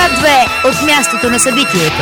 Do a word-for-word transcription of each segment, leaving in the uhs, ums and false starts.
две от мястото на събитието.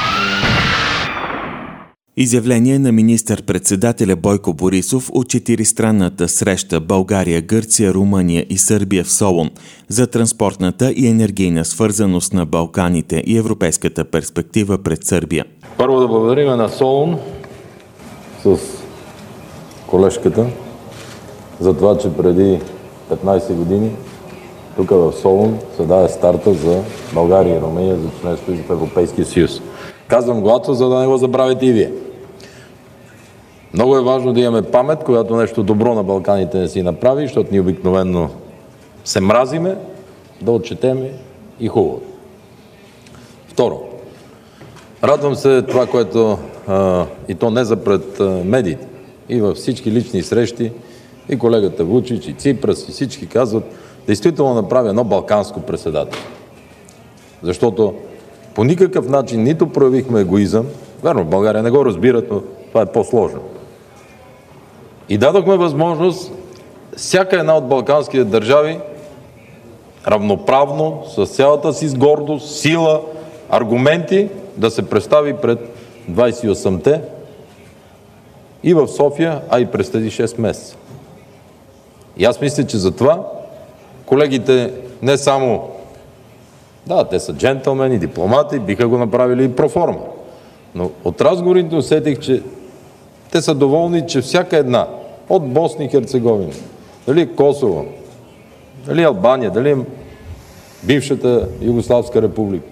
Изявление на министър-председателя Бойко Борисов от четиристранната среща България, Гърция, Румъния и Сърбия в Солун за транспортната и енергийна свързаност на Балканите и европейската перспектива пред Сърбия. Първо да благодарим на Солун с колежката за това, че преди петнайсет години тук в Солун се даде старта за България и Румъния за членство в Европейския съюз. Казвам гласо, за да не го забравите и вие. Много е важно да имаме памет, когато нещо добро на Балканите не си направи, защото ние обикновено се мразиме, да отчетеме и хубаво. Второ, радвам се това, което а, и то не за пред а, медиите, и във всички лични срещи, и колегата Вучич, и Ципрас, и всички казват, действително направи едно балканско председателство. Защото по никакъв начин нито проявихме егоизъм, верно, в България не го разбират, но това е по-сложно. И дадохме възможност всяка една от балканските държави равноправно, с цялата си гордост, сила, аргументи да се представи пред двайсет и осемте и в София, а и през тези шест месеца. И аз мисля, че за това колегите не само, да, те са джентълмени, дипломати, биха го направили и проформа. Но от разговорите усетих, че те са доволни, че всяка една, от Босна и Херцеговина, дали Косово, дали Албания, дали бившата Югославска република.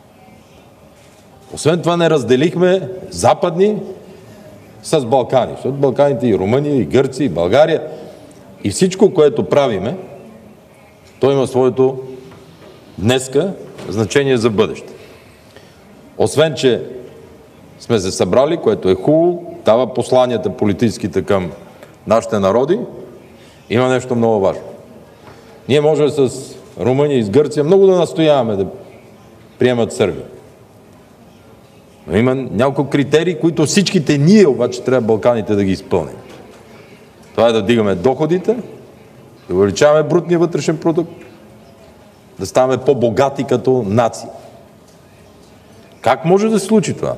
Освен това не разделихме западни с Балкани, защото Балканите и Румъния, и Гърция, и България, и всичко, което правиме, то има своето днеска значение за бъдеще. Освен, че сме се събрали, което е хубаво, дава посланията политическите към нашите народи, има нещо много важно. Ние може с Румъния и с Гърция много да настояваме да приемат Сърбия. Но има няколко критерии, които всичките ние обаче трябва Балканите да ги изпълним. Това е да вдигаме доходите, да увеличаваме брутния вътрешен продукт, да ставаме по-богати като нация. Как може да се случи това?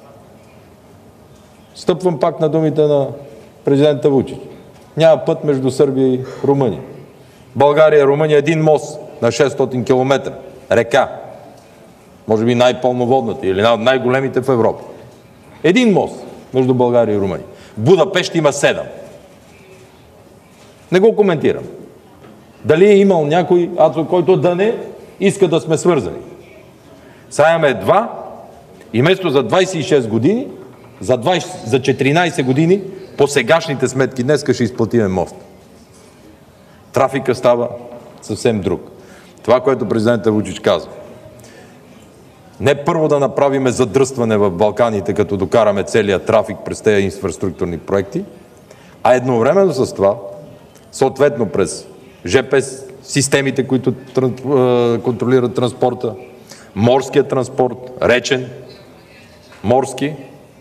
Стъпвам пак на думите на президента Вучич. Няма път между Сърбия и Румъния. България и Румъния един мост на шестстотин километра. Река. Може би най-пълноводната или една от най-големите в Европа. Един мост между България и Румъния. Будапеща има седем. Не го коментирам. Дали е имал някой, Ацо, който да не иска да сме свързани. Сега имаме два и вместо за двайсет и шест години, за, двайсет, за четиринайсет години, по сегашните сметки днеска ще изплатиме мост. Трафика става съвсем друг. Това, което президентът Вучич казва. Не първо да направиме задръстване в Балканите, като докараме целият трафик през тези инфраструктурни проекти, а едновременно с това, съответно през ЖП системите, които контролират транспорта, морския транспорт, речен, морски,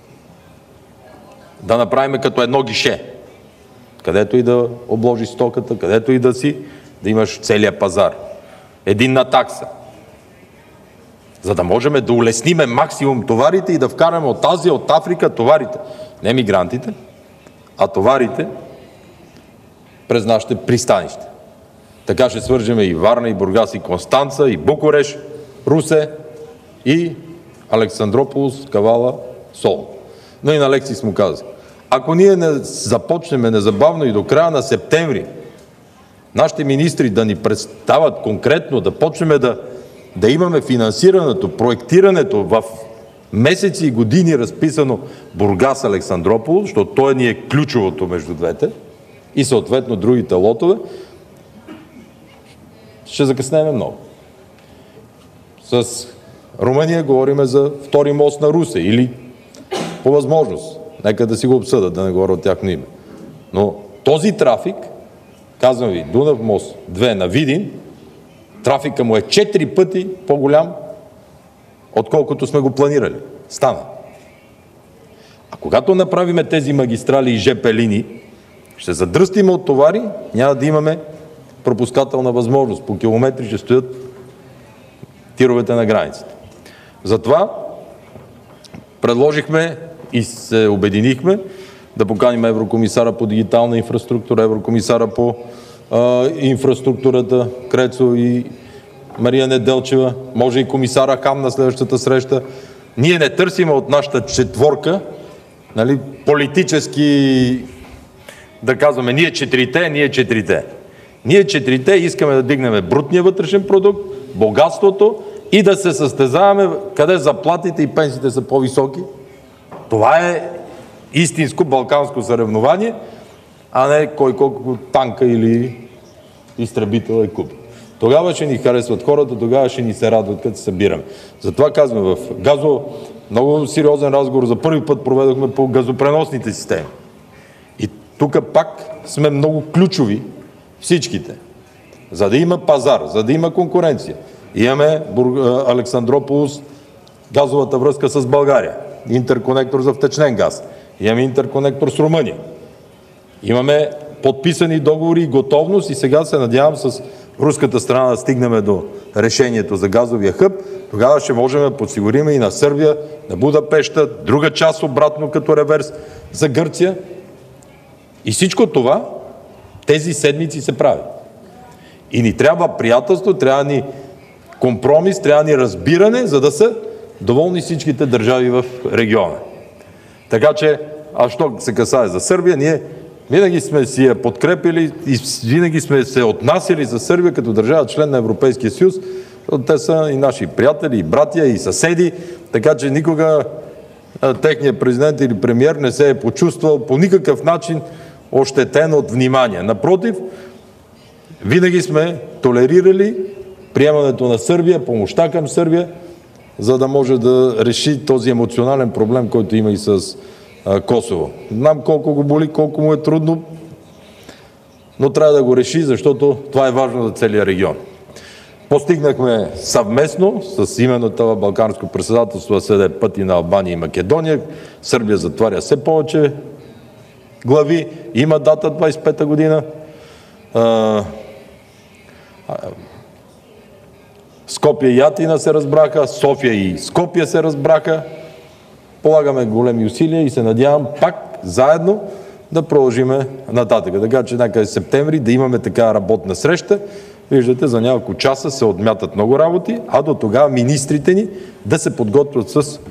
да направим като едно гише, където и да обложи стоката, където и да си, да имаш целия пазар. Единна такса. За да можем да улесниме максимум товарите и да вкараме от Азия, от Африка товарите. Не мигрантите, а товарите през нашите пристанища. Така ще свържеме и Варна, и Бургас, и Констанца, и Букурещ, Русе, и Александрополис, Кавала, Солун. Но и на Алексис му каза, ако ние не започнем незабавно и до края на септември, нашите министри да ни представят конкретно, да почнем да, да имаме финансирането, проектирането в месеци и години разписано Бургас, Александрополис, защото то ни е ключовото между двете, и съответно другите лотове, ще закъснеме много. С Румъния говорим за втори мост на Русе или по възможност. Нека да си го обсъдат, да не говоря от тяхно име. Но този трафик, казвам ви, Дунав мост две на Видин, трафика му е четири пъти по-голям, отколкото сме го планирали. Стана. А когато направиме тези магистрали и ЖП линии, ще задръстим от товари, няма да имаме пропускателна възможност. По километри ще стоят тировете на границата. Затова предложихме и се обединихме да поканим еврокомисара по дигитална инфраструктура, еврокомисара по а, инфраструктурата Крецо и Мария Неделчева, може и комисара Хам на следващата среща. Ние не търсим от нашата четворка, нали, политически да казваме ние четирите, ние четирите. Ние четирите искаме да дигнем брутния вътрешен продукт, богатството и да се състезаваме къде заплатите и пенсиите са по-високи. Това е истинско балканско съревнование, а не кой колко танка или изтребител е купил. Тогава ще ни харесват хората, тогава ще ни се радват, като се събираме. Затова казваме в газо много сериозен разговор. За първи път проведохме по газопреносните системи. И тук пак сме много ключови всичките. За да има пазар, за да има конкуренция. Имаме Александрополис, газовата връзка с България. Интерконектор за втечнен газ. Имаме интерконектор с Румъния. Имаме подписани договори и готовност и сега се надявам с руската страна да стигнем до решението за газовия хъб. Тогава ще можем да подсигурим и на Сърбия, на Будапеща, друга част обратно като реверс за Гърция. И всичко това тези седмици се прави. И ни трябва приятелство, трябва ни компромис, трябва ни разбиране, за да са доволни всичките държави в региона. Така че, а що се касае за Сърбия, ние винаги сме си я подкрепили и винаги сме се отнасяли за Сърбия като държава член на Европейския съюз, защото те са и наши приятели, и братя, и съседи, така че никога техният президент или премиер не се е почувствал по никакъв начин ощетен от внимание. Напротив, винаги сме толерирали приемането на Сърбия, помощта към Сърбия, за да може да реши този емоционален проблем, който има и с а, Косово. Знам колко го боли, колко му е трудно, но трябва да го реши, защото това е важно за целия регион. Постигнахме съвместно с именно това балканско председателство да се даде пъти на Албания и Македония. Сърбия затваря все повече глави. Има дата двадесет и пета година. А, Скопие и Атина се разбраха, София и Скопие се разбраха. Полагаме големи усилия и се надявам пак заедно да продължиме нататък. Така че някъде в септември да имаме така работна среща. Виждате, за няколко часа се отмятат много работи, а до тогава министрите ни да се подготвят с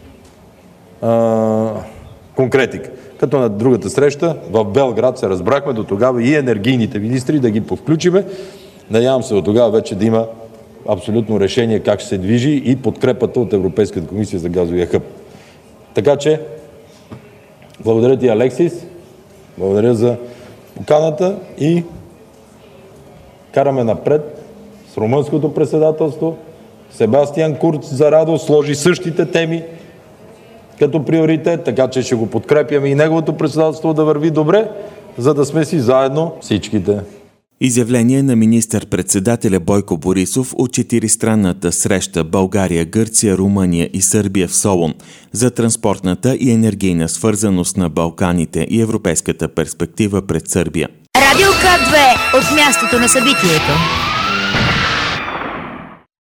а, конкретика. Като на другата среща в Белград се разбрахме до тогава и енергийните министри да ги повключиме. Надявам се до тогава вече да има абсолютно решение как ще се движи и подкрепата от Европейската комисия за газовия хъб. Така че, благодаря ти, Алексис, благодаря за поканата и караме напред с румънското председателство. Себастиан Курц за радост сложи същите теми като приоритет, така че ще го подкрепяме и неговото председателство да върви добре, за да сме си заедно всичките. Изявление на министър-председателя Бойко Борисов от четиристранната среща България, Гърция, Румъния и Сърбия в Солун за транспортната и енергийна свързаност на Балканите и европейската перспектива пред Сърбия. Радио К две от мястото на събитието.